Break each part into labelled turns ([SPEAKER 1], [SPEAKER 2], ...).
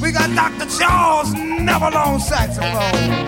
[SPEAKER 1] We got Dr. Charles Neville on saxophone.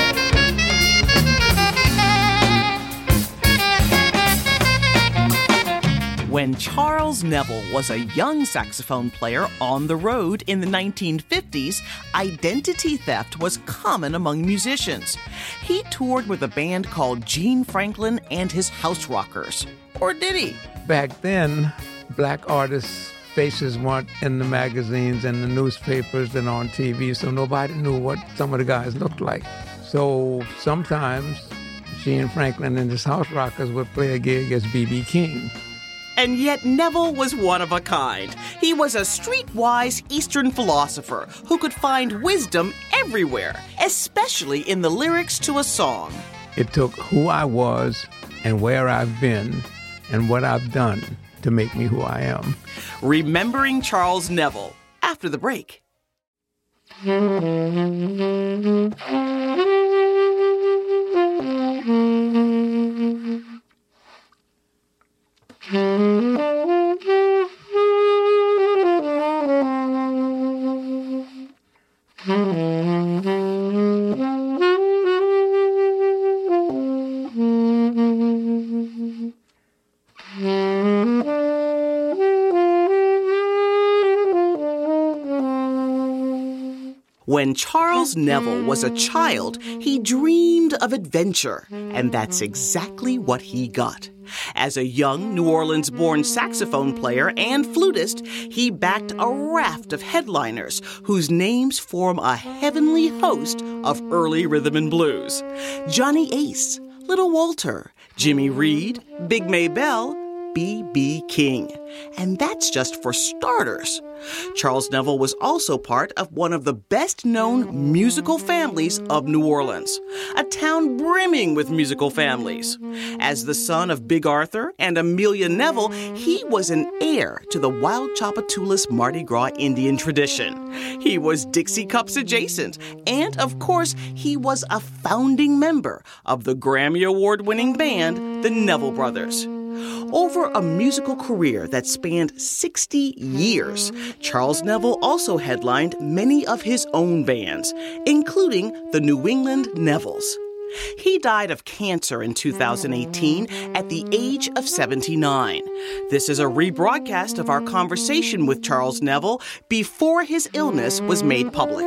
[SPEAKER 2] When Charles Neville was a young saxophone player on the road in the 1950s, identity theft was common among musicians. He toured with a band called Gene Franklin and his House Rockers. Or did he?
[SPEAKER 3] Back then, black artists' faces weren't in the magazines and the newspapers and on TV, so nobody knew what some of the guys looked like. So sometimes Gene Franklin and his House Rockers would play a gig as B.B. King.
[SPEAKER 2] And yet Neville was one of a kind. He was a streetwise Eastern philosopher who could find wisdom everywhere, especially in the lyrics to a song.
[SPEAKER 3] It took who I was and where I've been and what I've done to make me who I am.
[SPEAKER 2] Remembering Charles Neville after the break. When Charles Neville was a child, he dreamed of adventure, and that's exactly what he got. As a young New Orleans-born saxophone player and flutist, he backed a raft of headliners whose names form a heavenly host of early rhythm and blues. Johnny Ace, Little Walter, Jimmy Reed, Big Maybelle, B.B. King. And that's just for starters. Charles Neville was also part of one of the best-known musical families of New Orleans, a town brimming with musical families. As the son of Big Arthur and Amelia Neville, he was an heir to the Wild Tchoupitoulas Mardi Gras Indian tradition. He was Dixie Cups adjacent, and of course, he was a founding member of the Grammy Award-winning band, the Neville Brothers. Over a musical career that spanned 60 years, Charles Neville also headlined many of his own bands, including the New England Nevilles. He died of cancer in 2018 at the age of 79. This is a rebroadcast of our conversation with Charles Neville before his illness was made public.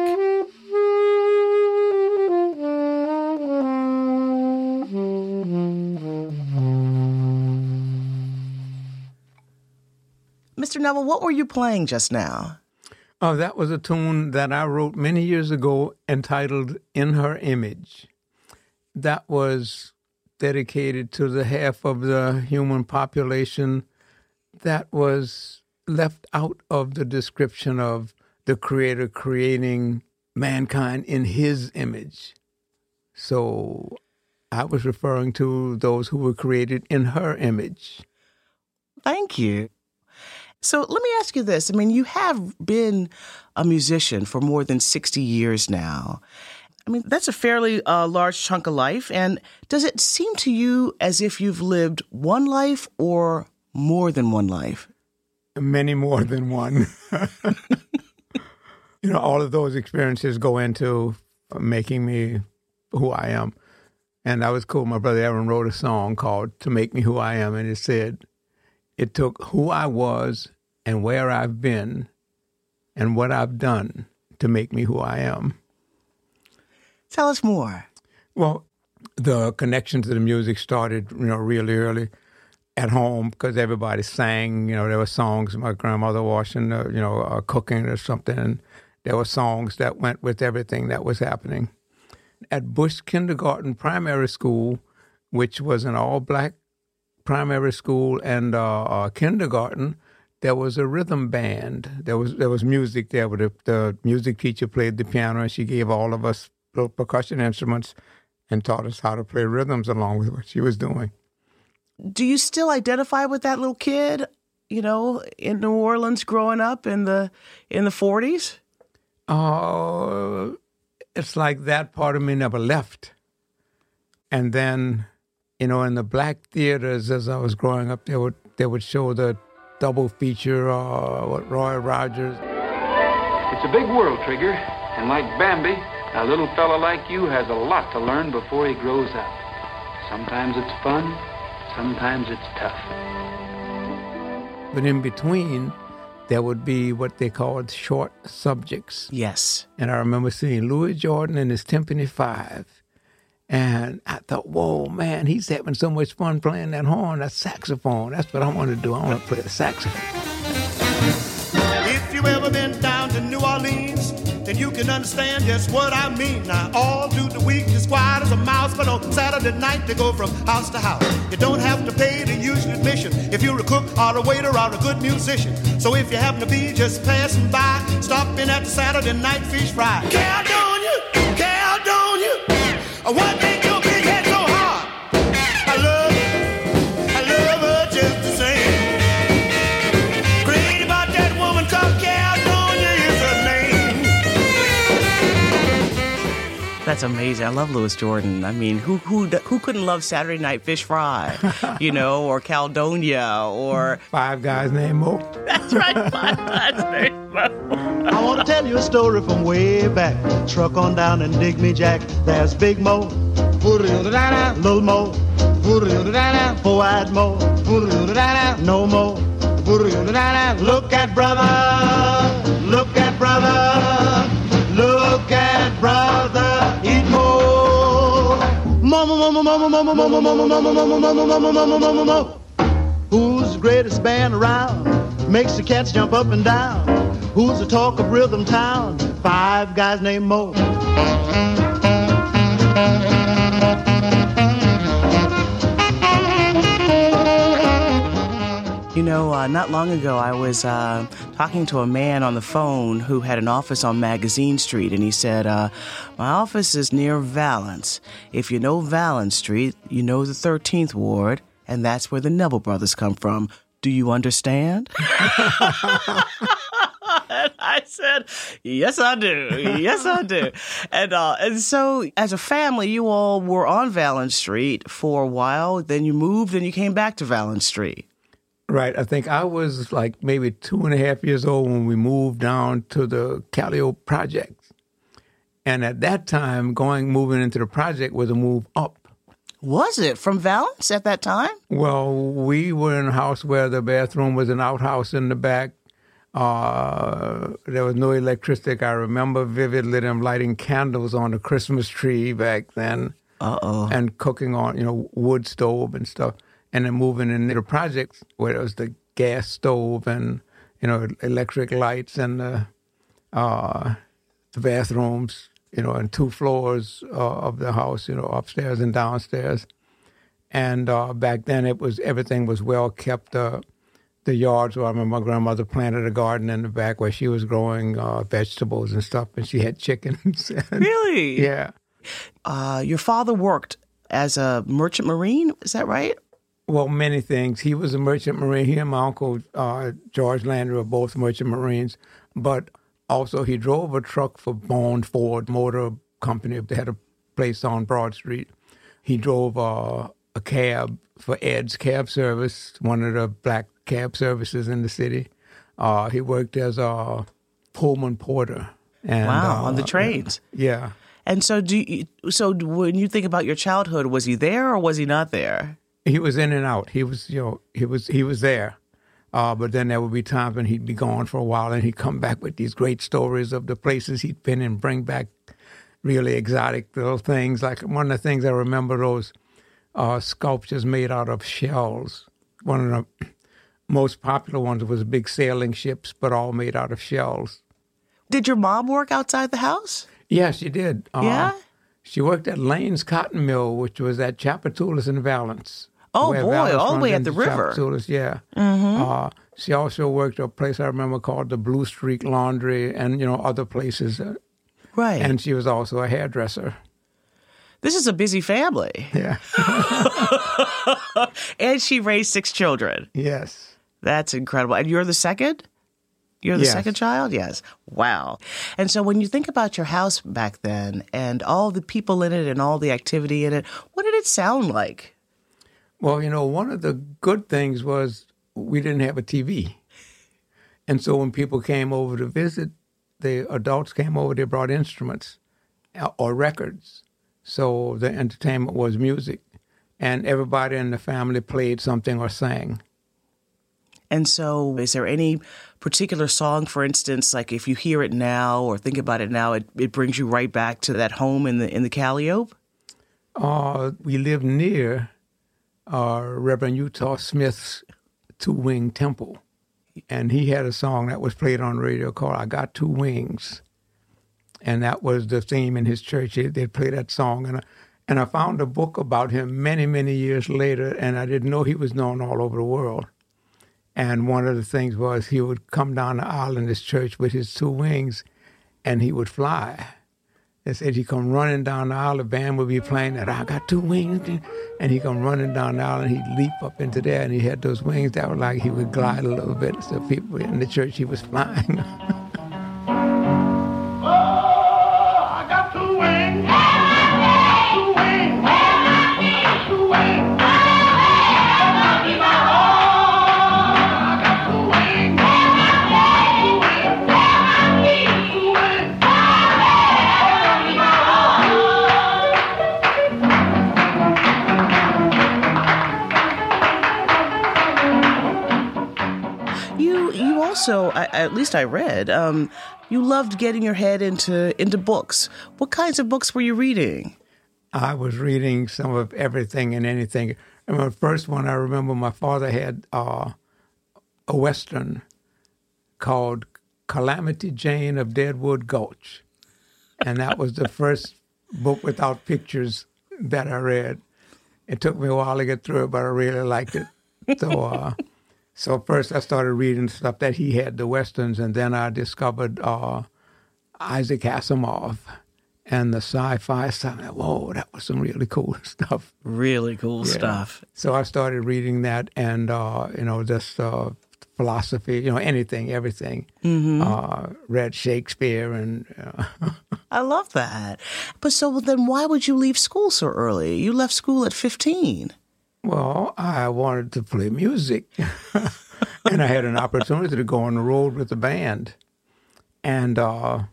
[SPEAKER 2] Mr. Neville, what were you playing just now?
[SPEAKER 3] Oh, that was a tune that I wrote many years ago entitled In Her Image. That was dedicated to the half of the human population that was left out of the description of the Creator creating mankind in His image. So I was referring to those who were created in her image.
[SPEAKER 2] Thank you. So let me ask you this. I mean, you have been a musician for more than 60 years now. I mean, that's a fairly large chunk of life. And does it seem to you as if you've lived one life or more than one life?
[SPEAKER 3] Many more than one. You know, all of those experiences go into making me who I am. And that was cool. My brother Aaron wrote a song called To Make Me Who I Am. And it said, it took who I was and where I've been and what I've done to make me who I am.
[SPEAKER 2] Tell us more.
[SPEAKER 3] Well, the connection to the music started, really early at home because everybody sang. There were songs my grandmother washing, cooking or something. And there were songs that went with everything that was happening. At Bush Kindergarten Primary School, which was an all-black primary school and kindergarten, there was a rhythm band. There was music there, but the music teacher played the piano, and she gave all of us little percussion instruments and taught us how to play rhythms along with what she was doing.
[SPEAKER 2] Do you still identify with that little kid, in New Orleans growing up in the 40s?
[SPEAKER 3] Oh, it's like that part of me never left. And then, in the black theaters as I was growing up, they would show the double feature with Roy Rogers.
[SPEAKER 4] It's a big world, Trigger. And like Bambi, a little fella like you has a lot to learn before he grows up. Sometimes it's fun, sometimes it's tough.
[SPEAKER 3] But in between, there would be what they called short subjects.
[SPEAKER 2] Yes.
[SPEAKER 3] And I remember seeing Louis Jordan and his Timpani Five. And I thought, whoa, man, he's having so much fun playing that horn, that saxophone. That's what I want to do. I want to play the saxophone.
[SPEAKER 1] If you ever been down to New Orleans, then you can understand just what I mean. Now, all through the week, as quiet as a mouse, but on Saturday night, they go from house to house. You don't have to pay the usual admission if you're a cook or a waiter or a good musician. So if you happen to be just passing by, stop in at the Saturday night fish fry. Caledonia, what make your big head so hard? I love her just the same. Great about that woman called Caledonia is her name.
[SPEAKER 2] That's amazing. I love Louis Jordan. I mean, who couldn't love Saturday Night Fish Fry, or Caledonia, or
[SPEAKER 3] Five Guys Named Mo.
[SPEAKER 2] That's right, Five Guys Named Mo.
[SPEAKER 1] I want to tell you a story from way back. Truck on down and dig me, Jack. There's Big Mo, Little Mo, Four-Eyed Mo, No Mo. Look at brother, look at brother, look at brother, eat more. Mama, mama, mama, mama, mama, mama, mama, mama, mama, mama, mama, mama, mama. Who's the greatest band around? Makes the cats jump up and down. Who's the talk of Rhythm Town? Five Guys Named Mo.
[SPEAKER 2] Not long ago, I was talking to a man on the phone who had an office on Magazine Street, and he said, my office is near Valence. If you know Valence Street, you know the 13th Ward, and that's where the Neville brothers come from. Do you understand? And I said, yes, I do. Yes, I do. And so as a family, you all were on Valence Street for a while. Then you moved and you came back to Valence Street.
[SPEAKER 3] Right. I think I was like maybe 2.5 years old when we moved down to the Callio Project. And at that time, moving into the project was a move up.
[SPEAKER 2] Was it from Valence at that time?
[SPEAKER 3] Well, we were in a house where the bathroom was an outhouse in the back. There was no electricity. I remember vividly them lighting candles on the Christmas tree back then. And cooking on, wood stove and stuff. And then moving into the projects where there was the gas stove and, electric lights and the bathrooms, and 2 floors of the house, upstairs and downstairs. And back then everything was well kept. The yards where I remember my grandmother planted a garden in the back where she was growing vegetables and stuff, and she had chickens.
[SPEAKER 2] Really?
[SPEAKER 3] Yeah.
[SPEAKER 2] Your father worked as a merchant marine, is that right?
[SPEAKER 3] Well, many things. He was a merchant marine. He and my uncle, George Landry, were both merchant marines. But also he drove a truck for Bond Ford Motor Company. They had a place on Broad Street. He drove a cab for Ed's Cab Service, one of the black cab services in the city. He worked as a Pullman porter. And,
[SPEAKER 2] on the trains.
[SPEAKER 3] Yeah.
[SPEAKER 2] And so when you think about your childhood, was he there or was he not there?
[SPEAKER 3] He was in and out. He was, he was there. But then there would be times when he'd be gone for a while and he'd come back with these great stories of the places he'd been and bring back really exotic little things. Like one of the things I remember, those sculptures made out of shells. One of the most popular ones was big sailing ships, but all made out of shells.
[SPEAKER 2] Did your mom work outside the house?
[SPEAKER 3] Yeah, she did.
[SPEAKER 2] Yeah?
[SPEAKER 3] She worked at Lane's Cotton Mill, which was at Chapatoulas in Valence.
[SPEAKER 2] Oh, boy,
[SPEAKER 3] Valence
[SPEAKER 2] all the way
[SPEAKER 3] runs
[SPEAKER 2] at the
[SPEAKER 3] into
[SPEAKER 2] river.
[SPEAKER 3] Chapatoulas, yeah.
[SPEAKER 2] Mm-hmm.
[SPEAKER 3] She also worked at a place I remember called the Blue Streak Laundry and, other places.
[SPEAKER 2] Right.
[SPEAKER 3] And she was also a hairdresser.
[SPEAKER 2] This is a busy family.
[SPEAKER 3] Yeah.
[SPEAKER 2] And she raised 6 children.
[SPEAKER 3] Yes.
[SPEAKER 2] That's incredible. And you're the second? You're the second child? Yes. Wow. And so when you think about your house back then and all the people in it and all the activity in it, what did it sound like?
[SPEAKER 3] Well, one of the good things was we didn't have a TV. And so when people came over to visit, the adults came over, they brought instruments or records. So the entertainment was music. And everybody in the family played something or sang.
[SPEAKER 2] And so is there any particular song, for instance, like if you hear it now or think about it now, it brings you right back to that home in the Calliope?
[SPEAKER 3] We lived near Reverend Utah Smith's two-wing temple. And he had a song that was played on the radio called I Got Two Wings. And that was the theme in his church. They'd play that song. And I found a book about him many, many years later, and I didn't know he was known all over the world. And one of the things was he would come down the aisle in this church with his two wings, and he would fly. They said he'd come running down the aisle, the band would be playing that, I got two wings, and he'd come running down the aisle, and he'd leap up into there, and he had those wings that were like he would glide a little bit. So people in the church, he was flying.
[SPEAKER 1] I got two wings. Two wings. Two wings.
[SPEAKER 2] You also, at least I read, you loved getting your head into books. What kinds of books were you reading?
[SPEAKER 3] I was reading some of everything and anything. And the first one I remember, my father had a Western called Calamity Jane of Deadwood Gulch. And that was the first book without pictures that I read. It took me a while to get through it, but I really liked it. So first I started reading stuff that he had, the Westerns, and then I discovered Isaac Asimov and the sci-fi stuff. Whoa, that was some really cool stuff.
[SPEAKER 2] Really cool stuff.
[SPEAKER 3] So I started reading that and, just philosophy, anything, everything. Mm-hmm. Read Shakespeare and...
[SPEAKER 2] I love that. But so then why would you leave school so early? You left school at 15.
[SPEAKER 3] Well, I wanted to play music, and I had an opportunity to go on the road with the band. And, my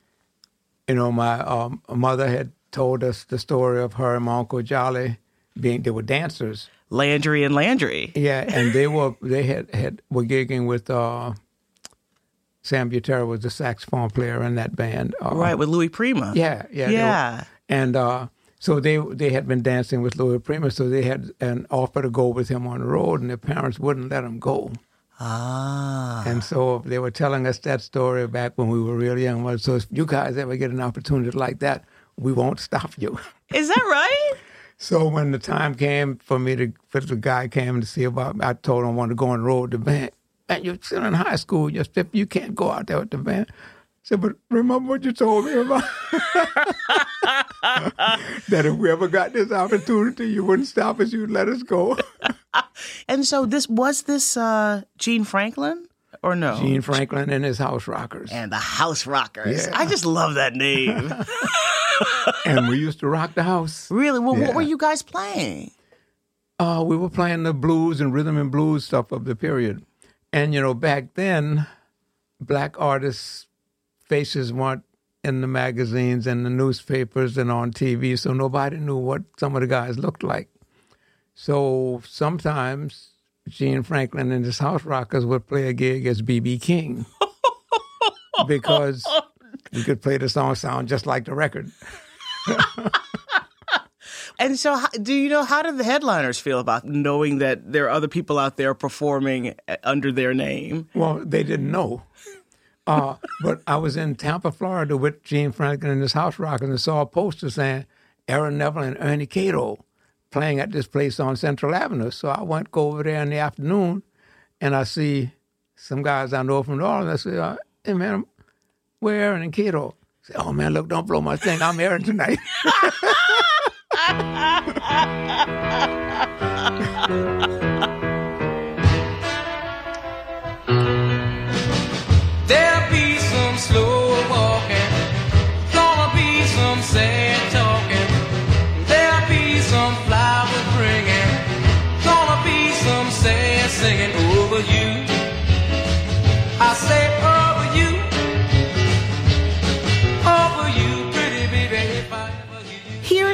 [SPEAKER 3] mother had told us the story of her and my Uncle Jolly they were dancers.
[SPEAKER 2] Landry and Landry.
[SPEAKER 3] Yeah, and they were gigging with Sam Butera was the saxophone player in that band.
[SPEAKER 2] Right, with Louis Prima.
[SPEAKER 3] Yeah. So they had been dancing with Louis Prima, so they had an offer to go with him on the road, and their parents wouldn't let them go.
[SPEAKER 2] Ah.
[SPEAKER 3] And so they were telling us that story back when we were really young. So if you guys ever get an opportunity like that, we won't stop you.
[SPEAKER 2] Is that right?
[SPEAKER 3] So when the time came for the guy came to see about me, I told him I wanted to go on the road with the band. Man, you're still in high school, you can't go out there with the band. I said, but remember what you told me about? That if we ever got this opportunity, you wouldn't stop us, you'd let us go.
[SPEAKER 2] And so was this Gene Franklin or no?
[SPEAKER 3] Gene Franklin and his House Rockers.
[SPEAKER 2] And the House Rockers.
[SPEAKER 3] Yeah.
[SPEAKER 2] I just love that name.
[SPEAKER 3] And we used to rock the house.
[SPEAKER 2] Really? Well, What were you guys playing?
[SPEAKER 3] We were playing the blues and rhythm and blues stuff of the period. And, back then, black artists' faces weren't in the magazines and the newspapers and on TV, so nobody knew what some of the guys looked like. So sometimes Gene Franklin and his House Rockers would play a gig as B.B. King because we could play the song sound just like the record.
[SPEAKER 2] And so how did the headliners feel about knowing that there are other people out there performing under their name?
[SPEAKER 3] Well, they didn't know. But I was in Tampa, Florida with Gene Franklin and his House Rockers and saw a poster saying Aaron Neville and Ernie Cato playing at this place on Central Avenue. So I go over there in the afternoon and I see some guys I know from New Orleans. I say, hey, man, where Aaron and Cato? I say, oh, man, look, don't blow my thing. I'm Aaron tonight.
[SPEAKER 5] There'll be some slow walking, gonna be some sad talking. There'll be some flowers bringing, gonna be some sad singing over you. I say over you.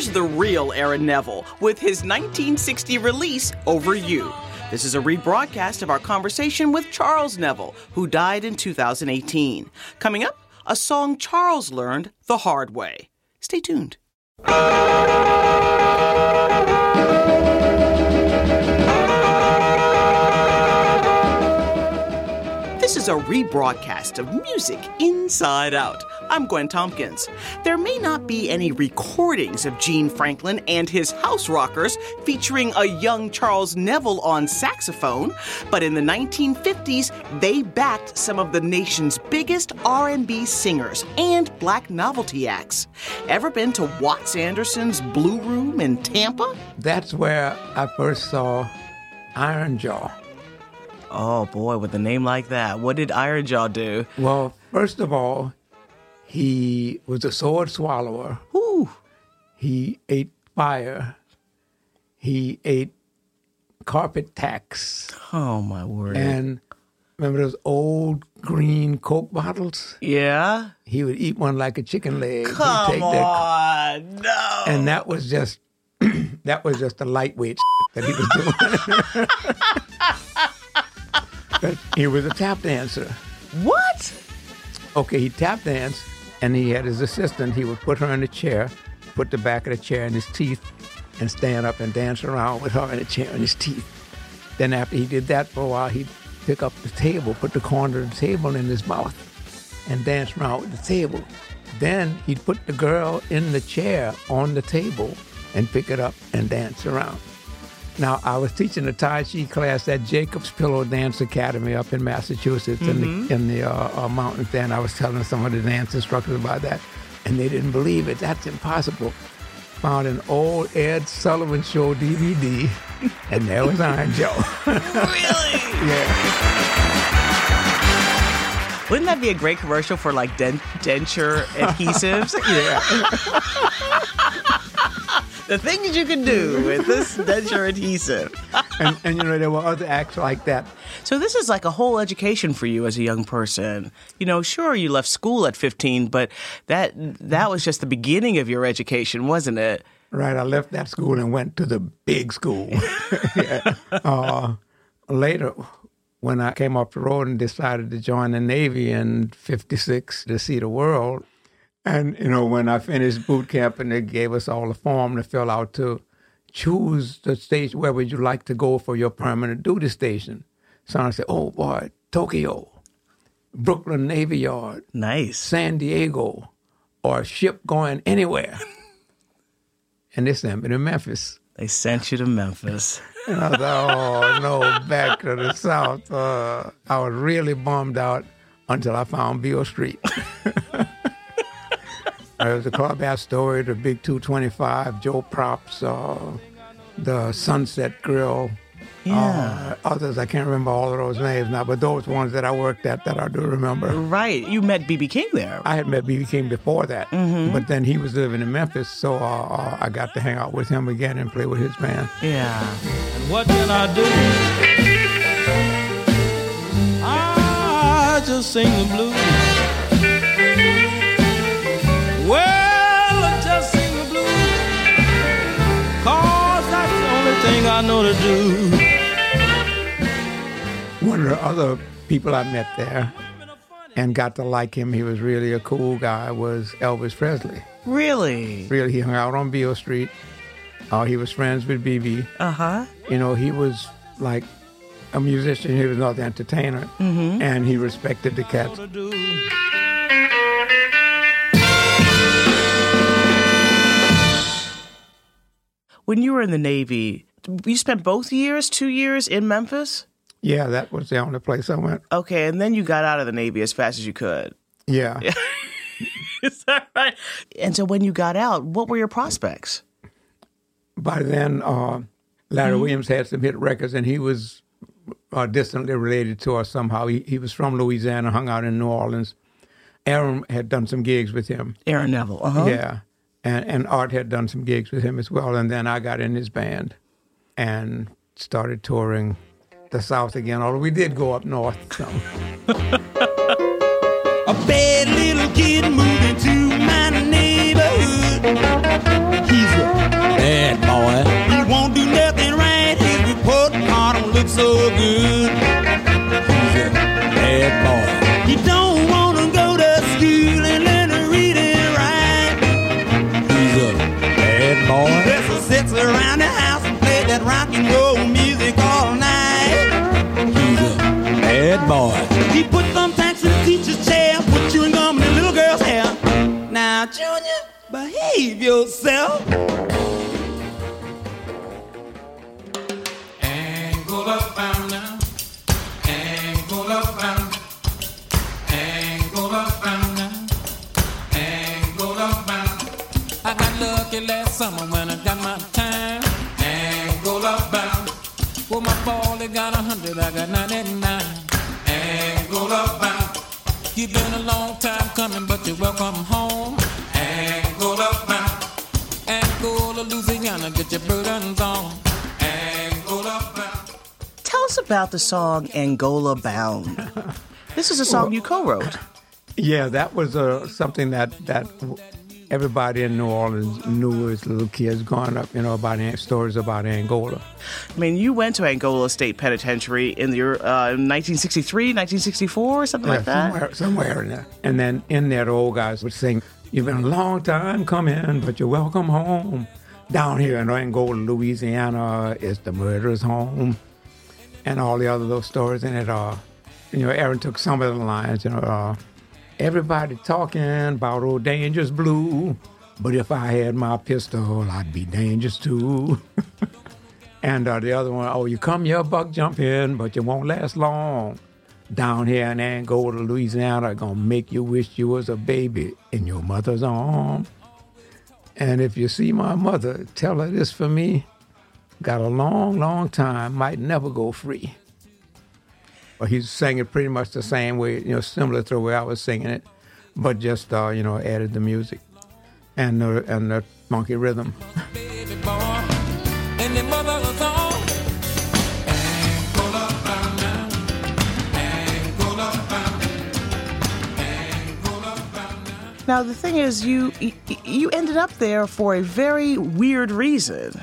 [SPEAKER 2] here's the real Aaron Neville with his 1960 release, Over You. This is a rebroadcast of our conversation with Charles Neville, who died in 2018. Coming up, a song Charles learned the hard way. Stay tuned. This is a rebroadcast of Music Inside Out. I'm Gwen Tompkins. There may not be any recordings of Gene Franklin and his House Rockers featuring a young Charles Neville on saxophone, but in the 1950s, they backed some of the nation's biggest R&B singers and black novelty acts. Ever been to Watts Anderson's Blue Room in Tampa?
[SPEAKER 3] That's where I first saw Iron Jaw.
[SPEAKER 2] Oh, boy, with a name like that, what did Iron Jaw do?
[SPEAKER 3] Well, first of all, he was a sword swallower.
[SPEAKER 2] Ooh.
[SPEAKER 3] He ate fire. He ate carpet tacks.
[SPEAKER 2] Oh, my word.
[SPEAKER 3] And remember those old green Coke bottles?
[SPEAKER 2] Yeah?
[SPEAKER 3] He would eat one like a chicken leg.
[SPEAKER 2] Come on, no.
[SPEAKER 3] And that was just the lightweight that he was doing. But he was a tap dancer.
[SPEAKER 2] What?
[SPEAKER 3] Okay, he tap danced, and he had his assistant. He would put her in a chair, put the back of the chair in his teeth, and stand up and dance around with her in a chair in his teeth. Then after he did that for a while, he'd pick up the table, put the corner of the table in his mouth, and dance around with the table. Then he'd put the girl in the chair on the table and pick it up and dance around. Now, I was teaching a Tai Chi class at Jacob's Pillow Dance Academy up in Massachusetts in the mountains there, and I was telling some of the dance instructors about that, and they didn't believe it. That's impossible. Found an old Ed Sullivan Show DVD, and there was Iron Joe.
[SPEAKER 2] Really?
[SPEAKER 3] Yeah.
[SPEAKER 2] Wouldn't that be a great commercial for, like, denture adhesives?
[SPEAKER 3] Yeah.
[SPEAKER 2] The things you can do with this denture adhesive.
[SPEAKER 3] and you know, there were other acts like that.
[SPEAKER 2] So this is like a whole education for you as a young person. You know, sure, you left school at 15, but that was just the beginning of your education, wasn't it?
[SPEAKER 3] Right. I left that school and went to the big school. Yeah. Later, when I came off the road and decided to join the Navy in 56 to see the world, and, you know, when I finished boot camp and they gave us all a form to fill out to choose the station, where would you like to go for your permanent duty station? So I said, oh, boy, Tokyo, Brooklyn Navy Yard.
[SPEAKER 2] Nice.
[SPEAKER 3] San Diego, or a ship going anywhere. And they sent me to Memphis.
[SPEAKER 2] They sent you to Memphis.
[SPEAKER 3] And I thought, oh, no, back to the South. I was really bummed out until I found Beale Street. There was the Clubhouse Story, the Big 225, Joe Props, the Sunset Grill.
[SPEAKER 2] Yeah.
[SPEAKER 3] Others, I can't remember all of those names now, but those ones that I worked at that I do remember.
[SPEAKER 2] Right. You met B.B. King there.
[SPEAKER 3] I had met B.B. King before that, but then he was living in Memphis, so I got to hang out with him again and play with his band.
[SPEAKER 2] Yeah.
[SPEAKER 5] And what can I do? I just sing the blues. Well, I just sing the blues, 'cause that's the only thing I know to do.
[SPEAKER 3] One of the other people I met there and got to like him, he was really a cool guy, was Elvis Presley.
[SPEAKER 2] Really?
[SPEAKER 3] Really, he hung out on Beale Street. He was friends with B.B.
[SPEAKER 2] Uh-huh.
[SPEAKER 3] You know, he was like a musician. He was not the entertainer. And he respected the cats.
[SPEAKER 2] When you were in the Navy, you spent both years, 2 years in Memphis?
[SPEAKER 3] Yeah, that was the only place I went.
[SPEAKER 2] Okay, and then you got out of the Navy as fast as you could.
[SPEAKER 3] Yeah.
[SPEAKER 2] Is that right? And so when you got out, what were your prospects?
[SPEAKER 3] By then, Larry Williams had some hit records, and he was distantly related to us somehow. He was from Louisiana, hung out in New Orleans. Aaron had done some gigs with him.
[SPEAKER 2] Aaron Neville, uh-huh.
[SPEAKER 3] Yeah. And Art had done some gigs with him as well. And then I got in his band and started touring the South again, although we did go up north some.
[SPEAKER 5] A bad little kid moving to my neighborhood. He's a Now, Junior, behave yourself. Angola bound now. Angola bound. Angola bound now. Angola bound. I got lucky last summer when I got my time. Angola bound. Well, my ball got 100, I got 99. Angola bound. You've been a long time coming, but you're welcome home. Angola bound. Angola, Louisiana, get your burdens on. Angola bound.
[SPEAKER 2] Tell us about the song Angola Bound. This is a song you co-wrote.
[SPEAKER 3] Yeah, that was something that everybody in New Orleans knew as little kids growing up, about stories about Angola.
[SPEAKER 2] I mean, you went to Angola State Penitentiary in the 1963, 1964, or something like that?
[SPEAKER 3] Somewhere in there. And then in there, the old guys would sing, "You've been a long time coming, but you're welcome home. Down here in Angola, Louisiana, is the murderer's home." And all the other little stories in it. Aaron took some of the lines, everybody talking about old Dangerous Blue, but if I had my pistol, I'd be dangerous too. And the other one, you come here buck jumping, but you won't last long. Down here in Angola, Louisiana, gonna make you wish you was a baby in your mother's arm. And if you see my mother, tell her this for me. Got a long, long time, might never go free. Well, he sang it pretty much the same way, similar to the way I was singing it, but just, added the music and the funky rhythm.
[SPEAKER 5] Baby boy, and your mother was on. Angola bound now. Angola bound. Angola bound now.
[SPEAKER 2] Now, the thing is, you ended up there for a very weird reason.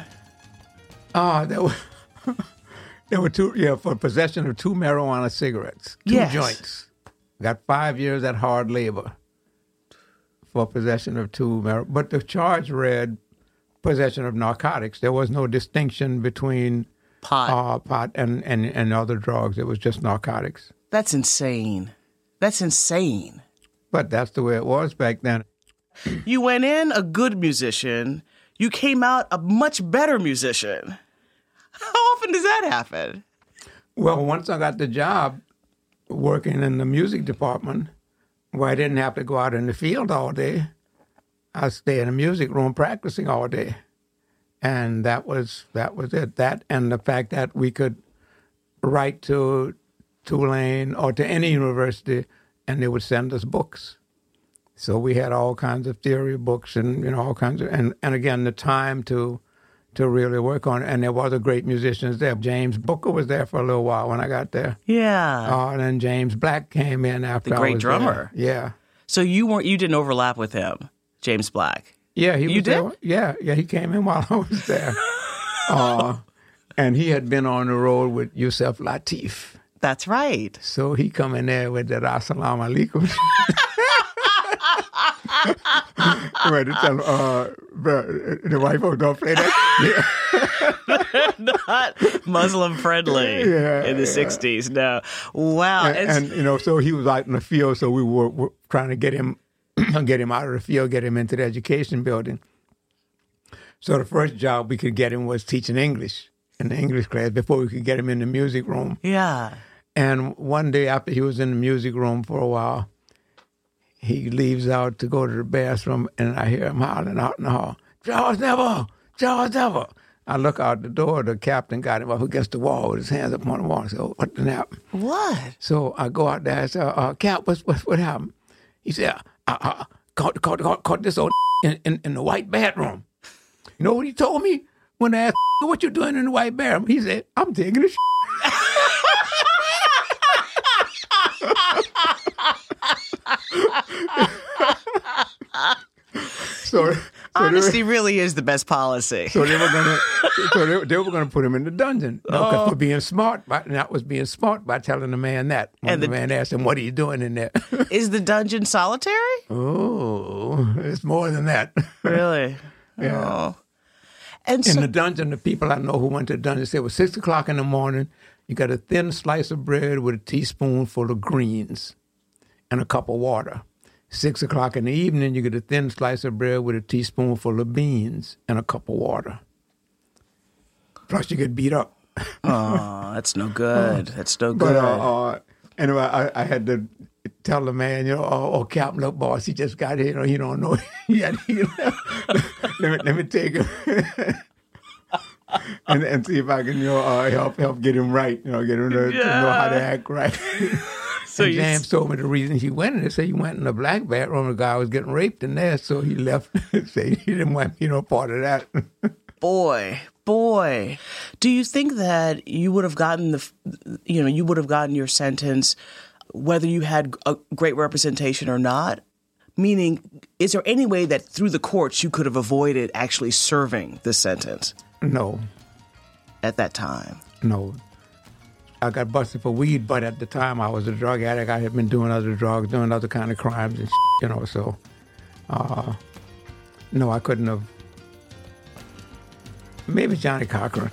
[SPEAKER 3] There were two, for possession of 2 marijuana cigarettes, 2
[SPEAKER 2] Yes.
[SPEAKER 3] joints. Got 5 years at hard labor for possession of 2 marijuana. But the charge read possession of narcotics. There was no distinction between
[SPEAKER 2] Pot.
[SPEAKER 3] and other drugs. It was just narcotics.
[SPEAKER 2] That's insane. That's insane.
[SPEAKER 3] But that's the way it was back then.
[SPEAKER 2] You went in a good musician. You came out a much better musician. How often does that happen?
[SPEAKER 3] Well, once I got the job working in the music department, where I didn't have to go out in the field all day, I stay in the music room practicing all day. And that was it. That and the fact that we could write to Tulane or to any university, and they would send us books. So we had all kinds of theory books and all kinds of and again the time to really work on it. And there were great musicians there. James Booker was there for a little while when I got there.
[SPEAKER 2] Yeah.
[SPEAKER 3] And then James Black came in after
[SPEAKER 2] The
[SPEAKER 3] I
[SPEAKER 2] great
[SPEAKER 3] was
[SPEAKER 2] drummer.
[SPEAKER 3] there. Yeah.
[SPEAKER 2] So you didn't overlap with him, James Black.
[SPEAKER 3] Yeah, he was
[SPEAKER 2] You did?
[SPEAKER 3] there. Yeah, he came in while I was there. And he had been on the road with Yusef Lateef.
[SPEAKER 2] That's right.
[SPEAKER 3] So he come in there with that Assalamu Alaikum. Ready to tell the white folks don't play that.
[SPEAKER 2] Not Muslim friendly in the 60s. No. Wow.
[SPEAKER 3] And so he was out in the field, so we were trying to get him out of the field, get him into the education building. So the first job we could get him was teaching English in the English class before we could get him in the music room.
[SPEAKER 2] Yeah.
[SPEAKER 3] And one day after he was in the music room for a while, he leaves out to go to the bathroom, and I hear him howling out in the hall, Charles Neville! Charles Neville! I look out the door, the captain got him up against the wall with his hands up on the wall. I said, what the hell?
[SPEAKER 2] What?
[SPEAKER 3] So I go out there, I said, Cap, what happened? He said, caught this old in the white bathroom. You know what he told me? When I asked, what you doing in the white bathroom? He said, I'm taking a shit. So
[SPEAKER 2] Honesty really is the best policy.
[SPEAKER 3] So they were gonna put him in the dungeon for being smart. And that was being smart by telling the man that. When the man asked him, "What are you doing in there?"
[SPEAKER 2] Is the dungeon solitary?
[SPEAKER 3] Oh, it's more than that.
[SPEAKER 2] Really?
[SPEAKER 3] Yeah.
[SPEAKER 2] Oh. And
[SPEAKER 3] in the dungeon, the people I know who went to the dungeon said it was 6 o'clock in the morning. You got a thin slice of bread with a teaspoonful of greens and a cup of water. 6 o'clock in the evening, you get a thin slice of bread with a teaspoonful of beans and a cup of water. Plus, you get beat up.
[SPEAKER 2] Oh, that's no good. That's no good.
[SPEAKER 3] But anyway, I had to tell the man, oh, Captain, look, boss, he just got here. He don't know. Let me take him and see if I can, help get him right. Get him to know how to act right. So James told me the reason he went in. They said he went in the black bedroom. The guy was getting raped in there, so he left. Say he didn't want part of that.
[SPEAKER 2] Boy. Do you think that you would have gotten your sentence whether you had a great representation or not? Meaning, is there any way that through the courts you could have avoided actually serving this sentence?
[SPEAKER 3] No.
[SPEAKER 2] At that time?
[SPEAKER 3] No. I got busted for weed, but at the time I was a drug addict. I had been doing other drugs, doing other kind of crimes and so no, I couldn't have. Maybe Johnny Cochran.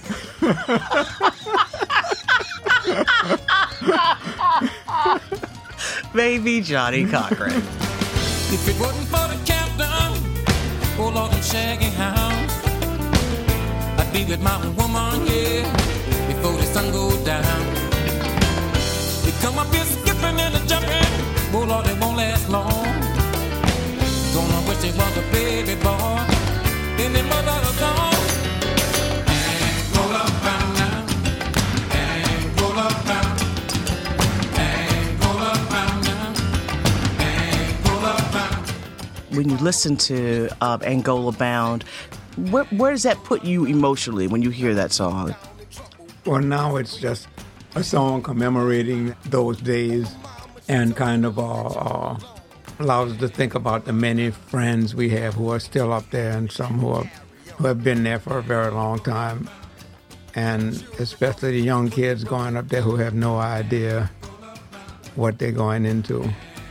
[SPEAKER 2] Maybe Johnny Cochran.
[SPEAKER 5] If it wasn't for the captain, oh Lord, them shaggy hounds, I'd be with my woman, yeah, before the sun goes down. They come up here skipping and a jumping, oh Lord, it won't last long. Gonna wish it was a baby boy, in the mother of the dawn. And roll up round now, and roll up round, and roll up round now, and roll up round.
[SPEAKER 2] When you listen to Angola Bound, where does that put you emotionally when you hear that song?
[SPEAKER 3] Well, now it's just a song commemorating those days and kind of allows us to think about the many friends we have who are still up there and some who have been there for a very long time. And especially the young kids going up there who have no idea what they're going into.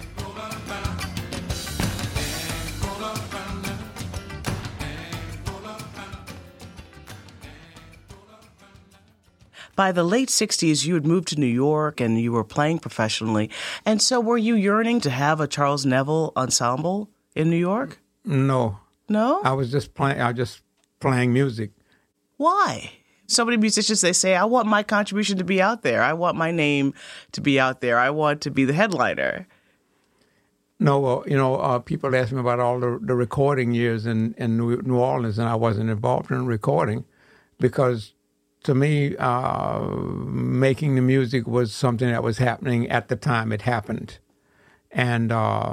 [SPEAKER 2] By the late 60s, you had moved to New York and you were playing professionally. And so were you yearning to have a Charles Neville ensemble in New York?
[SPEAKER 3] No.
[SPEAKER 2] No?
[SPEAKER 3] I was just playing music.
[SPEAKER 2] Why? So many musicians, they say, I want my contribution to be out there. I want my name to be out there. I want to be the headliner.
[SPEAKER 3] No, people ask me about all the recording years in New Orleans, and I wasn't involved in recording because to me, making the music was something that was happening at the time it happened. And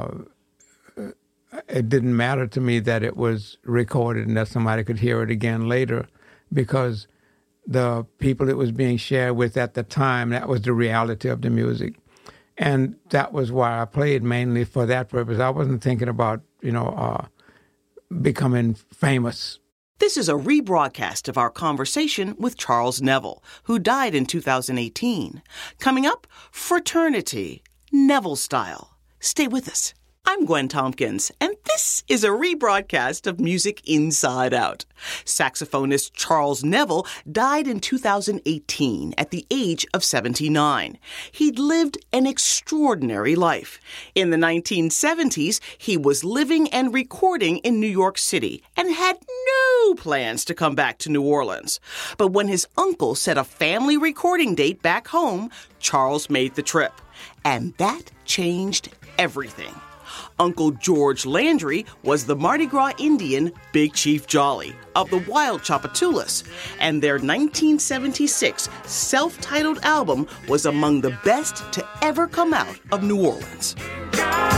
[SPEAKER 3] it didn't matter to me that it was recorded and that somebody could hear it again later because the people it was being shared with at the time, that was the reality of the music. And that was why I played mainly for that purpose. I wasn't thinking about, becoming famous.
[SPEAKER 2] This is a rebroadcast of our conversation with Charles Neville, who died in 2018. Coming up, Fraternity, Neville style. Stay with us. I'm Gwen Tompkins, and this is a rebroadcast of Music Inside Out. Saxophonist Charles Neville died in 2018 at the age of 79. He'd lived an extraordinary life. In the 1970s, he was living and recording in New York City and had no plans to come back to New Orleans. But when his uncle set a family recording date back home, Charles made the trip. And that changed everything. Uncle George Landry was the Mardi Gras Indian Big Chief Jolly of the Wild Tchoupitoulas, and their 1976 self-titled album was among the best to ever come out of New Orleans.
[SPEAKER 6] We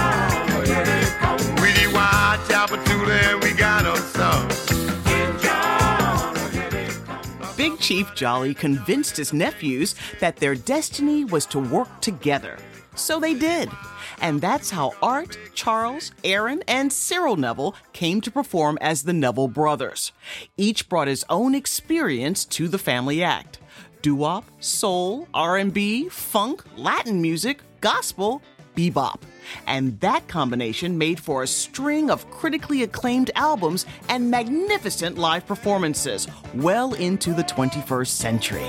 [SPEAKER 6] the Wild Tchoupitoulas, we got a song.
[SPEAKER 2] Big Chief Jolly convinced his nephews that their destiny was to work together. So they did. And that's how Art, Charles, Aaron, and Cyril Neville came to perform as the Neville Brothers. Each brought his own experience to the family act. Doo-wop, soul, R&B, funk, Latin music, gospel, bebop. And that combination made for a string of critically acclaimed albums and magnificent live performances well into the 21st century.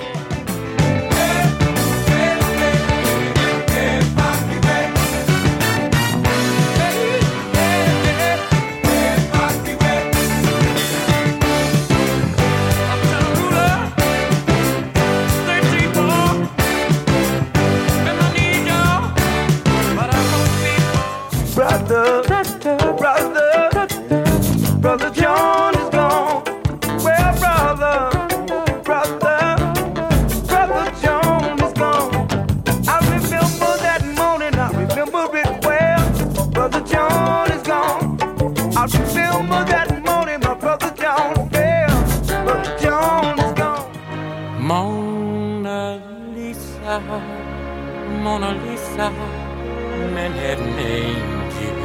[SPEAKER 5] remember that morning my brother John fell. Brother John is gone. Mona Lisa, Mona Lisa, Manhattan angel.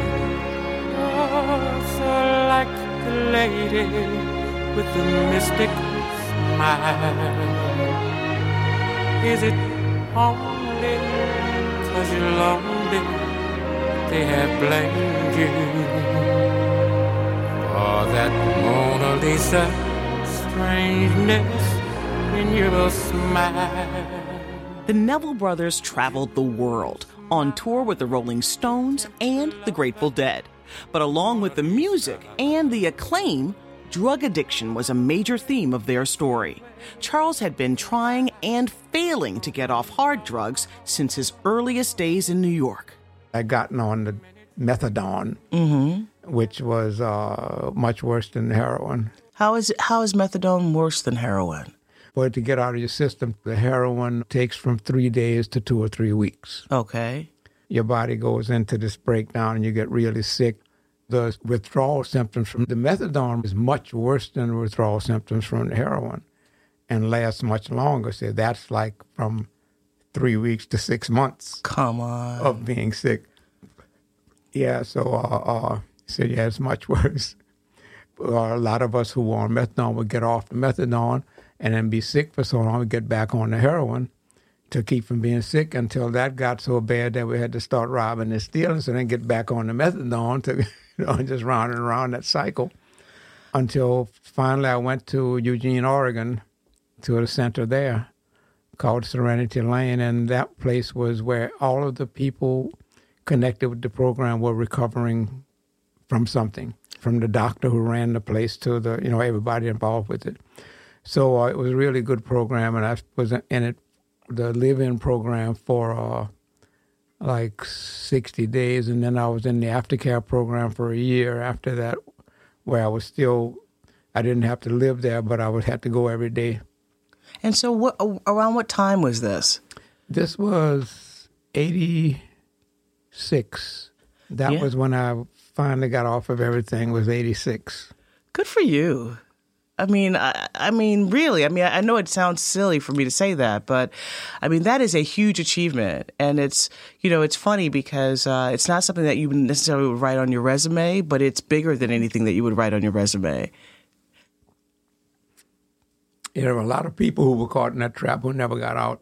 [SPEAKER 5] Oh, so like the lady with the mystic smile. Is it only 'cause you're lonely they have blamed you for that Mona Lisa strangeness in your smile?
[SPEAKER 2] The Neville Brothers traveled the world on tour with the Rolling Stones and the Grateful Dead. But along with the music and the acclaim, drug addiction was a major theme of their story. Charles had been trying and failing to get off hard drugs since his earliest days in New York.
[SPEAKER 3] I'd gotten on the methadone, which was much worse than heroin.
[SPEAKER 2] How is methadone worse than heroin?
[SPEAKER 3] For it to get out of your system, the heroin takes from 3 days to 2 or 3 weeks.
[SPEAKER 2] Okay.
[SPEAKER 3] Your body goes into this breakdown and you get really sick. The withdrawal symptoms from the methadone is much worse than the withdrawal symptoms from the heroin and lasts much longer. So that's like from 3 weeks to 6 months.
[SPEAKER 2] Come on.
[SPEAKER 3] Of being sick. Yeah, so yeah, it's much worse. A lot of us who were on methadone would get off the methadone and then be sick for so long, we get back on the heroin to keep from being sick until that got so bad that we had to start robbing and stealing, so then get back on the methadone to, just round and around that cycle. Until finally I went to Eugene, Oregon, to the center there called Serenity Lane, and that place was where all of the people connected with the program were recovering from something, from the doctor who ran the place to the, everybody involved with it. So it was a really good program, and I was in it, the live-in program for like 60 days, and then I was in the aftercare program for a year after that, where I didn't have to live there, but I would have to go every day.
[SPEAKER 2] And so around what time was this? This
[SPEAKER 3] was 86. That was when I finally got off of everything, was 86.
[SPEAKER 2] Good for you. I mean, really. I know it sounds silly for me to say that, but that is a huge achievement. And it's, it's funny because it's not something that you necessarily would write on your resume, but it's bigger than anything that you would write on your resume.
[SPEAKER 3] There were a lot of people who were caught in that trap who never got out.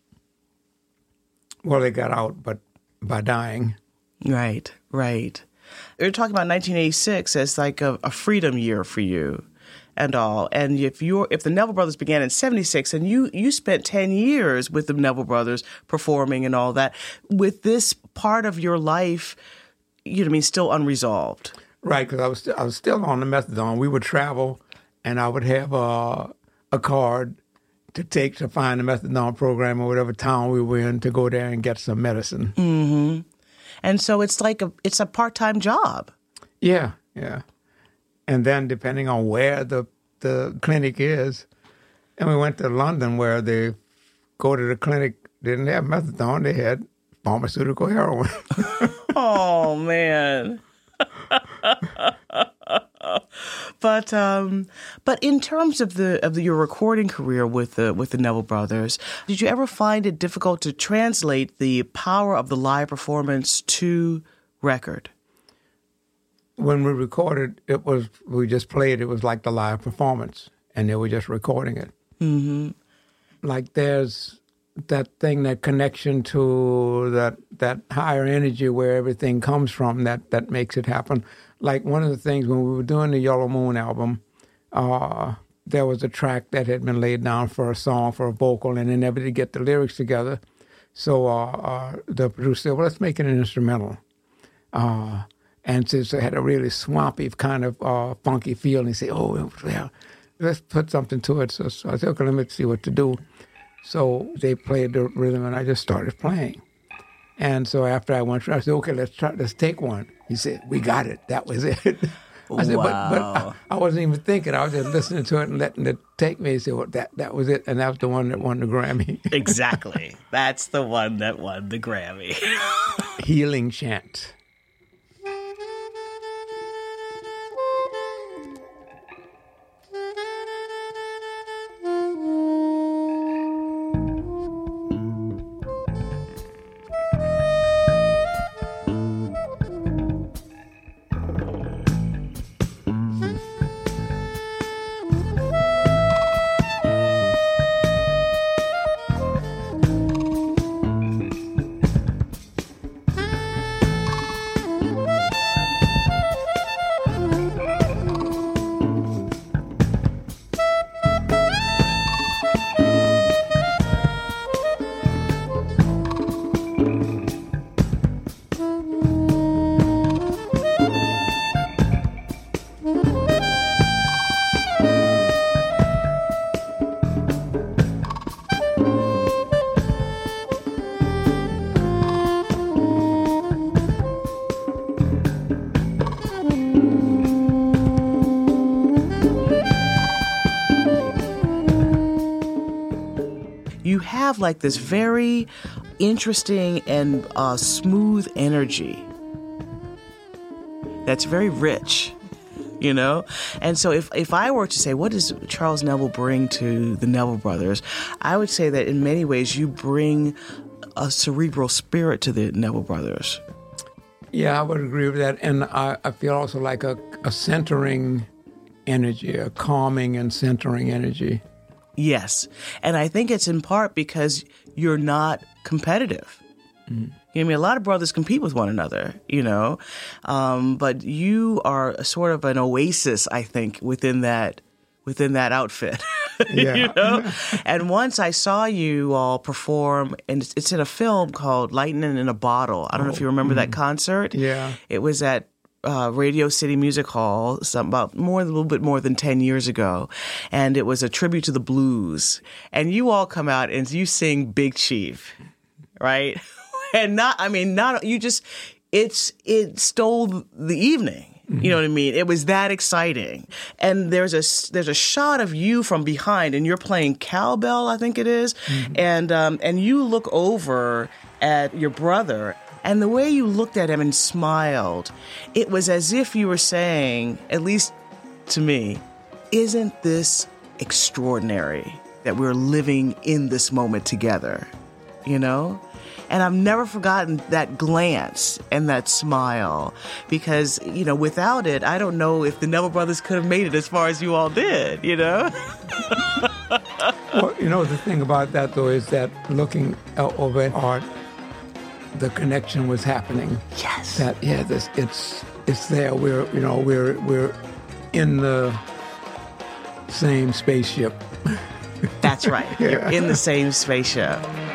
[SPEAKER 3] Well, they got out, but by dying.
[SPEAKER 2] Right. You're talking about 1986 as like a freedom year for you. And all, and if the Neville Brothers began in 76, and you spent 10 years with the Neville Brothers performing and all that, with this part of your life, still unresolved.
[SPEAKER 3] Right, because I was still on the methadone. We would travel, and I would have a card to take to find the methadone program or whatever town we were in to go there and get some medicine.
[SPEAKER 2] Mm-hmm. And so it's like it's a part-time job.
[SPEAKER 3] Yeah. And then depending on where the clinic is, and we went to London where they go to the clinic, they didn't have methadone, they had pharmaceutical heroin.
[SPEAKER 2] Oh, man. But in terms of your recording career with the Neville Brothers, did you ever find it difficult to translate the power of the live performance to record?
[SPEAKER 3] When we recorded, we just played. It was like the live performance, and they were just recording it.
[SPEAKER 2] Mm-hmm.
[SPEAKER 3] Like there's that thing, that connection to that higher energy where everything comes from, that makes it happen. Like one of the things when we were doing the Yellow Moon album, there was a track that had been laid down for a song, for a vocal, and they never did get the lyrics together. So the producer said, well, let's make it an instrumental. And since it had a really swampy kind of funky feel, and he said, oh, well, let's put something to it. So I said, okay, let me see what to do. So they played the rhythm, and I just started playing. And so after I went through, I said, okay, let's take one. He said, we got it. That was it. I said, but I wasn't even thinking. I was just listening to it and letting it take me. He said, well, that was it. And that was the one that won the Grammy.
[SPEAKER 2] Exactly. That's the one that won the Grammy.
[SPEAKER 3] Healing Chant.
[SPEAKER 2] have like this very interesting and smooth energy that's very rich, you know? And so if I were to say, what does Charles Neville bring to the Neville Brothers, I would say that in many ways you bring a cerebral spirit to the Neville Brothers.
[SPEAKER 3] Yeah, I would agree with that. And I feel also like a centering energy, a calming and centering energy.
[SPEAKER 2] Yes. And I think it's in part because you're not competitive. Mm-hmm. You know, I mean, a lot of brothers compete with one another, you know, but you are sort of an oasis, I think, within that outfit.
[SPEAKER 3] Yeah.
[SPEAKER 2] You know? And once I saw you all perform, and it's in a film called Lightning in a Bottle. I don't know if you remember that concert.
[SPEAKER 3] Yeah.
[SPEAKER 2] It was at Radio City Music Hall, a little bit more than 10 years ago, and it was a tribute to the blues. And you all come out and you sing Big Chief, right? And it stole the evening. You know what I mean? It was that exciting. And there's a shot of you from behind, and you're playing cowbell, I think it is, and you look over at your brother. And the way you looked at him and smiled, it was as if you were saying, at least to me, isn't this extraordinary that we're living in this moment together, you know? And I've never forgotten that glance and that smile because, you know, without it, I don't know if the Neville Brothers could have made it as far as you all did, you know?
[SPEAKER 3] Well, you know, the thing about that, though, is that looking over at Art, the connection was happening.
[SPEAKER 2] Yes.
[SPEAKER 3] That it's there. We're in the same spaceship.
[SPEAKER 2] That's right.
[SPEAKER 3] Yeah.
[SPEAKER 2] You're in the same spaceship.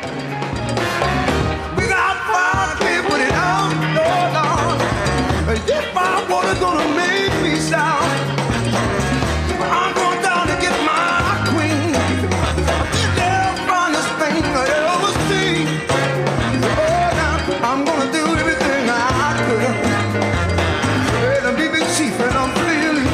[SPEAKER 6] We got fire, can't put it out, no, no. If my water's gonna make me sound, I'm going down to get my queen. The finest thing I ever seen. Oh, now I'm gonna do everything I could. Well, I'm Big Chief and I'm feeling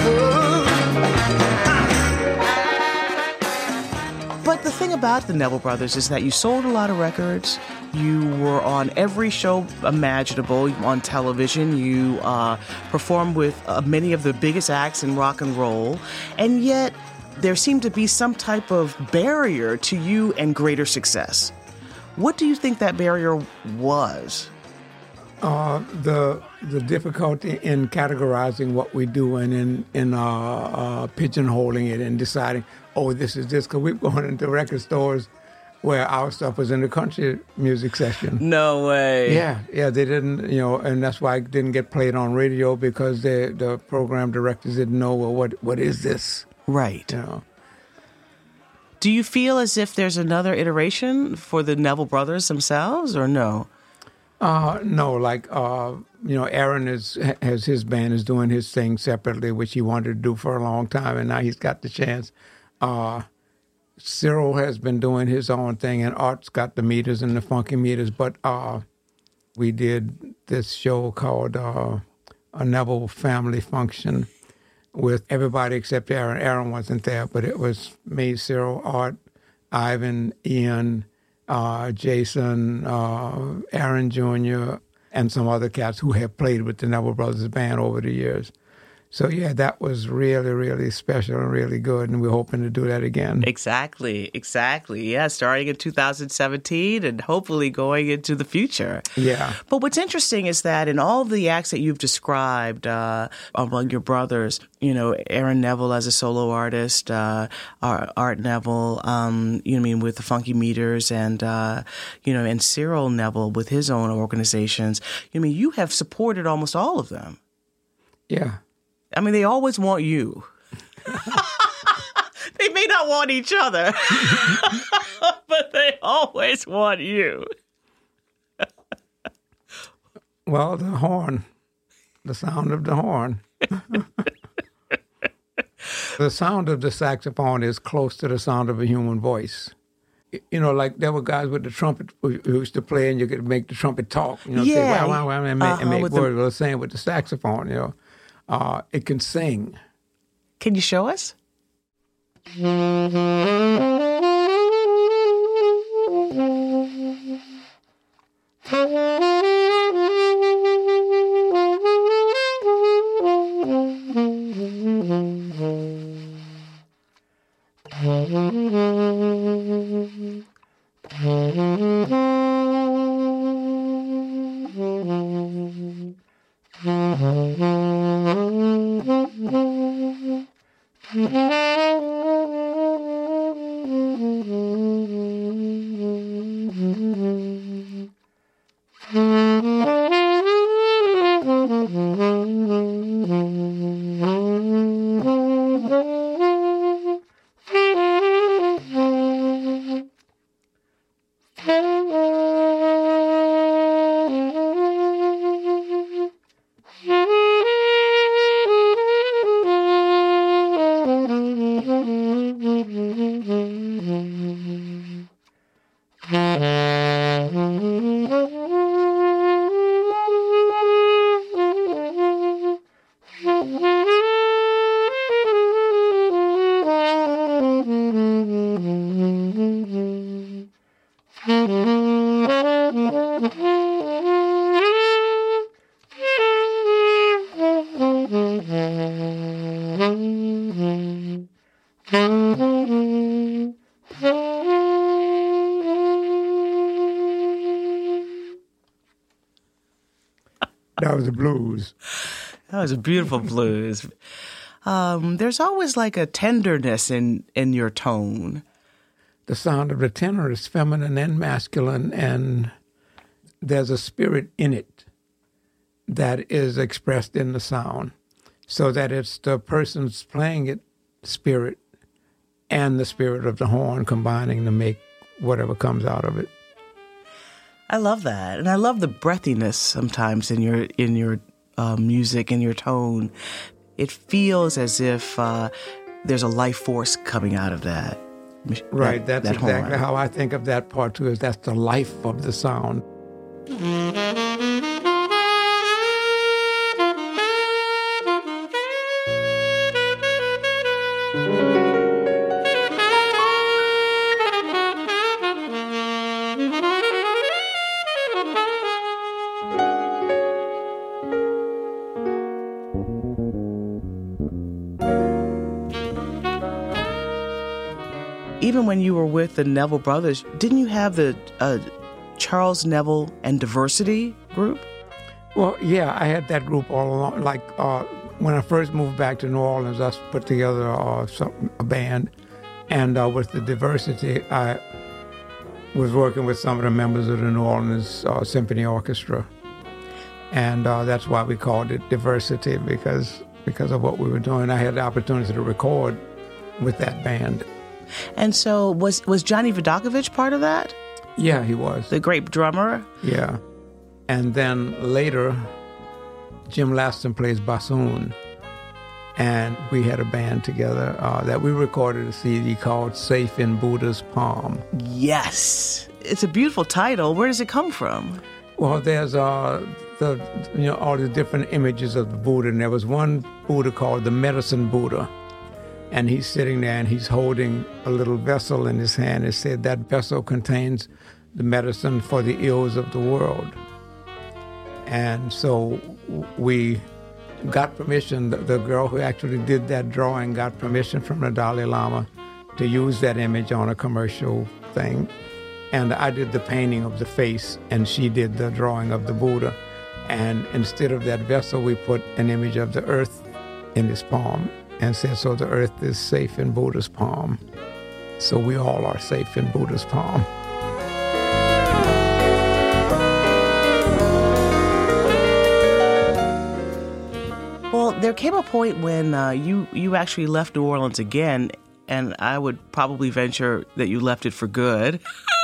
[SPEAKER 6] good.
[SPEAKER 2] But the thing about the Neville Brothers is that you sold a lot of records. You were on every show imaginable on television. You performed with many of the biggest acts in rock and roll. And yet there seemed to be some type of barrier to you and greater success. What do you think that barrier was?
[SPEAKER 3] The difficulty in categorizing what we do and in pigeonholing it and deciding, oh, this is this, because we've gone into record stores where our stuff was in the country music section.
[SPEAKER 2] No way.
[SPEAKER 3] Yeah, they didn't, and that's why it didn't get played on radio because the program directors didn't know, well, what is this?
[SPEAKER 2] Right.
[SPEAKER 3] You know.
[SPEAKER 2] Do you feel as if there's another iteration for the Neville Brothers themselves, or no?
[SPEAKER 3] No, like, Aaron has his band is doing his thing separately, which he wanted to do for a long time, and now he's got the chance. Cyril has been doing his own thing, and Art's got the meters and the funky meters, but we did this show called A Neville Family Function with everybody except Aaron. Aaron wasn't there, but it was me, Cyril, Art, Ivan, Ian, Jason, Aaron Jr., and some other cats who have played with the Neville Brothers band over the years. So, yeah, that was really, really special and really good, and we're hoping to do that again.
[SPEAKER 2] Exactly. Yeah, starting in 2017 and hopefully going into the future.
[SPEAKER 3] Yeah.
[SPEAKER 2] But what's interesting is that in all the acts that you've described among your brothers, Aaron Neville as a solo artist, Art Neville, with the Funky Meters, and and Cyril Neville with his own organizations. You have supported almost all of them.
[SPEAKER 3] Yeah.
[SPEAKER 2] I mean, they always want you. They may not want each other, but they always want you.
[SPEAKER 3] Well, the horn, the sound of the horn. The sound of the saxophone is close to the sound of a human voice. Like there were guys with the trumpet who used to play, and you could make the trumpet talk. Say, wow, wow, wow, and make words. Well, same with the saxophone, it can sing.
[SPEAKER 2] Can you show us?
[SPEAKER 3] That was the blues.
[SPEAKER 2] That was a beautiful blues. There's always like a tenderness in your tone.
[SPEAKER 3] The sound of the tenor is feminine and masculine, and there's a spirit in it that is expressed in the sound, so that it's the person's playing it spirit and the spirit of the horn combining to make whatever comes out of it.
[SPEAKER 2] I love that, and I love the breathiness sometimes in your music and your tone. It feels as if there's a life force coming out of that.
[SPEAKER 3] Right, that's
[SPEAKER 2] that
[SPEAKER 3] exactly
[SPEAKER 2] horn.
[SPEAKER 3] how I think of that part too. Is that's the life of the sound.
[SPEAKER 2] Even when you were with the Neville Brothers, didn't you have the Charles Neville and Diversity group?
[SPEAKER 3] Well, yeah, I had that group all along. Like when I first moved back to New Orleans, I put together a band, and with the Diversity, I was working with some of the members of the New Orleans Symphony Orchestra, and that's why we called it Diversity because of what we were doing. I had the opportunity to record with that band.
[SPEAKER 2] And so was Johnny Vodakovich part of that?
[SPEAKER 3] Yeah, he was.
[SPEAKER 2] The great drummer?
[SPEAKER 3] Yeah. And then later, Jim Laston plays bassoon. And we had a band together that we recorded a CD called Safe in Buddha's Palm.
[SPEAKER 2] Yes. It's a beautiful title. Where does it come from?
[SPEAKER 3] Well, there's all the different images of the Buddha. And there was one Buddha called the Medicine Buddha. And he's sitting there and he's holding a little vessel in his hand. It said that vessel contains the medicine for the ills of the world. And so we got permission, the girl who actually did that drawing got permission from the Dalai Lama to use that image on a commercial thing. And I did the painting of the face and she did the drawing of the Buddha. And instead of that vessel, we put an image of the earth in his palm. And said, so the earth is safe in Buddha's palm. So we all are safe in Buddha's palm.
[SPEAKER 2] Well, there came a point when you actually left New Orleans again, and I would probably venture that you left it for good.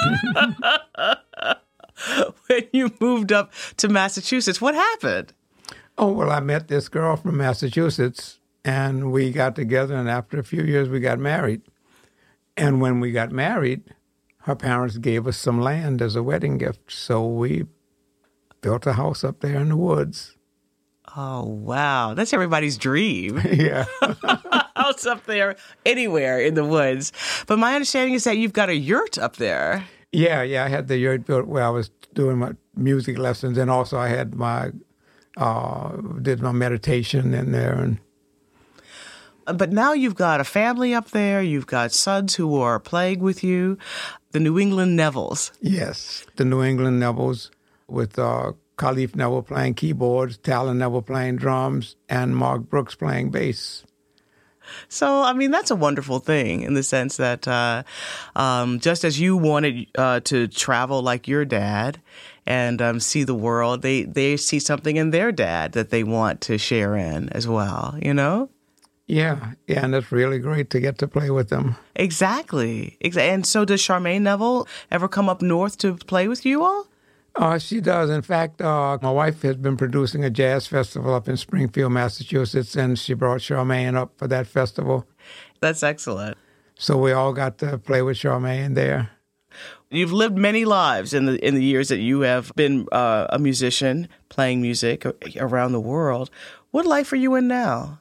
[SPEAKER 2] When you moved up to Massachusetts, what happened?
[SPEAKER 3] Oh, well, I met this girl from Massachusetts. And we got together, and after a few years, we got married. And when we got married, her parents gave us some land as a wedding gift. So we built a house up there in the woods.
[SPEAKER 2] Oh, wow. That's everybody's dream.
[SPEAKER 3] Yeah.
[SPEAKER 2] House up there, anywhere in the woods. But my understanding is that you've got a yurt up there.
[SPEAKER 3] Yeah. I had the yurt built where I was doing my music lessons. And also I had did my meditation in there.
[SPEAKER 2] But now you've got a family up there. You've got sons who are playing with you, the New England Nevilles.
[SPEAKER 3] Yes, the New England Nevilles with Khalif Neville playing keyboards, Talon Neville playing drums, and Mark Brooks playing bass.
[SPEAKER 2] So, I mean, that's a wonderful thing in the sense that just as you wanted to travel like your dad and see the world, they see something in their dad that they want to share in as well, you know?
[SPEAKER 3] Yeah, and it's really great to get to play with them.
[SPEAKER 2] Exactly. And so does Charmaine Neville ever come up north to play with you all?
[SPEAKER 3] She does. In fact, my wife has been producing a jazz festival up in Springfield, Massachusetts, and she brought Charmaine up for that festival.
[SPEAKER 2] That's excellent.
[SPEAKER 3] So we all got to play with Charmaine there.
[SPEAKER 2] You've lived many lives in the years that you have been a musician, playing music around the world. What life are you in now?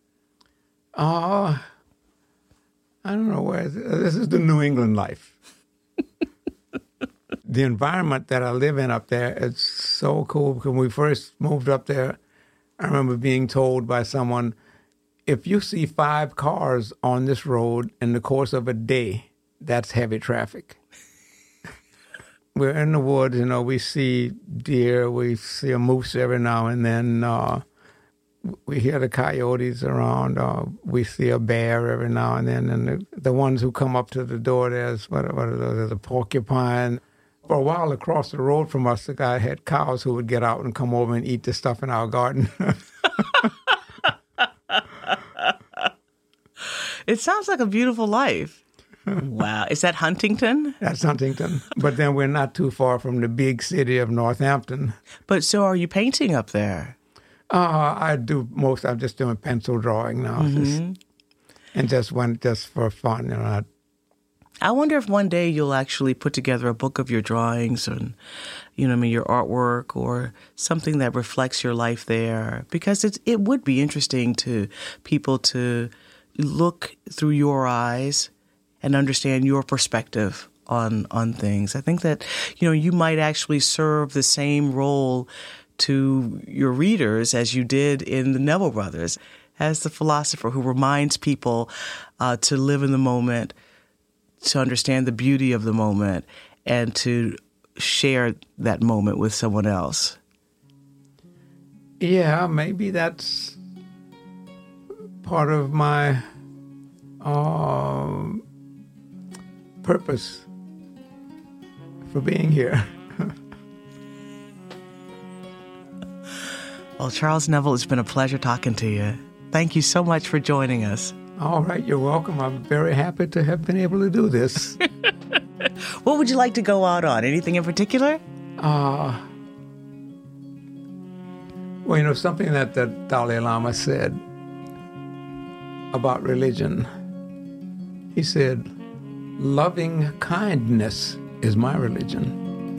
[SPEAKER 3] I don't know where. This is the New England life. The environment that I live in up there is so cool. When we first moved up there, I remember being told by someone, if you see 5 cars on this road in the course of a day, that's heavy traffic. We're in the woods, you know, we see deer, we see a moose every now and then. We hear the coyotes around. We see a bear every now and then. And the ones who come up to the door, there's what are those? There's a porcupine. For a while across the road from us, the guy had cows who would get out and come over and eat the stuff in our garden.
[SPEAKER 2] It sounds like a beautiful life. Wow. Is that Huntington?
[SPEAKER 3] That's Huntington. But then we're not too far from the big city of Northampton.
[SPEAKER 2] But so are you painting up there?
[SPEAKER 3] I do most. I'm just doing pencil drawing now.
[SPEAKER 2] Mm-hmm.
[SPEAKER 3] And just for fun, you know.
[SPEAKER 2] I wonder if one day you'll actually put together a book of your drawings and, you know, I mean, your artwork or something that reflects your life there. Because it would be interesting to people to look through your eyes and understand your perspective on things. I think that, you know, you might actually serve the same role to your readers as you did in the Neville Brothers, as the philosopher who reminds people to live in the moment, to understand the beauty of the moment, and to share that moment with someone else.
[SPEAKER 3] Yeah, maybe that's part of my purpose for being here.
[SPEAKER 2] Well, Charles Neville, it's been a pleasure talking to you. Thank you so much for joining us.
[SPEAKER 3] All right, you're welcome. I'm very happy to have been able to do this.
[SPEAKER 2] What would you like to go out on? Anything in particular?
[SPEAKER 3] Well, you know, something that the Dalai Lama said about religion. He said, loving kindness is my religion.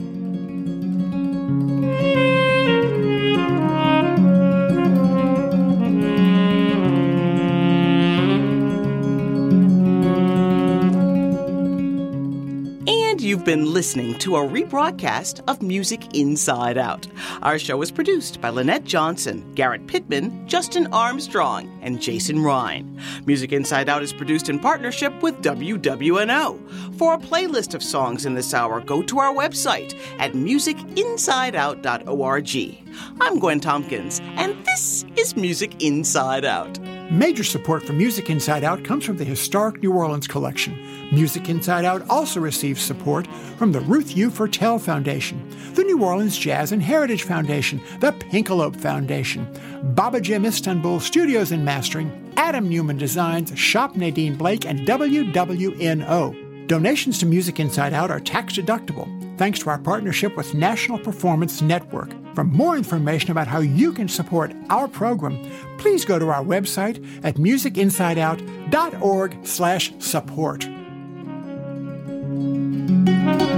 [SPEAKER 2] You've been listening to a rebroadcast of Music Inside Out. Our show is produced by Lynette Johnson, Garrett Pittman, Justin Armstrong, and Jason Ryan. Music Inside Out is produced in partnership with WWNO. For a playlist of songs in this hour, go to our website at musicinsideout.org. I'm Gwen Tompkins, and this is Music Inside Out.
[SPEAKER 7] Major support for Music Inside Out comes from the Historic New Orleans Collection. Music Inside Out also receives support from the Ruth U. Fertel Foundation, the New Orleans Jazz and Heritage Foundation, the Pinkalope Foundation, Baba Jim Istanbul Studios and Mastering, Adam Newman Designs, Shop Nadine Blake, and WWNO. Donations to Music Inside Out are tax deductible, thanks to our partnership with National Performance Network. For more information about how you can support our program, please go to our website at musicinsideout.org/support.